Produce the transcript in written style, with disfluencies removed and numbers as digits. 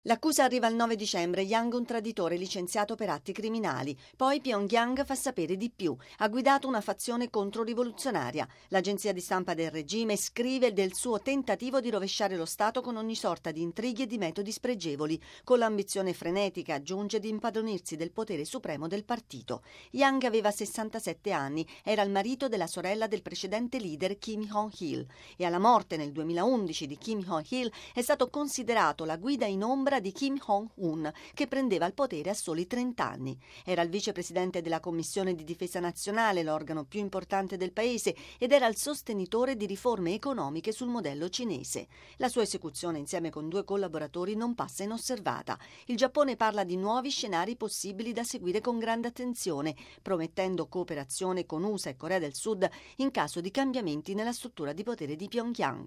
L'accusa arriva il 9 dicembre, Yang un traditore licenziato per atti criminali. Poi Pyongyang fa sapere di più. Ha guidato una fazione controrivoluzionaria. L'agenzia di stampa del regime scrive del suo tentativo di rovesciare lo Stato con ogni sorta di intrighi e di metodi spregevoli, con l'ambizione frenetica, aggiunge, di impadronirsi del potere supremo del partito. Yang aveva 67 anni, era il marito della sorella del precedente leader Kim Jong-il e alla morte nel 2011 di Kim Jong-il è stato considerato la guida in ombra di Kim Jong-un, che prendeva il potere a soli 30 anni. Era il vicepresidente della Commissione di Difesa Nazionale, l'organo più importante del paese, ed era il sostenitore di riforme economiche sul modello cinese. La sua esecuzione insieme con 2 collaboratori non passa inosservata. Il Giappone parla di nuovi scenari possibili da seguire con grande attenzione, promettendo cooperazione con USA e Corea del Sud in caso di cambiamenti nella struttura di potere di Pyongyang.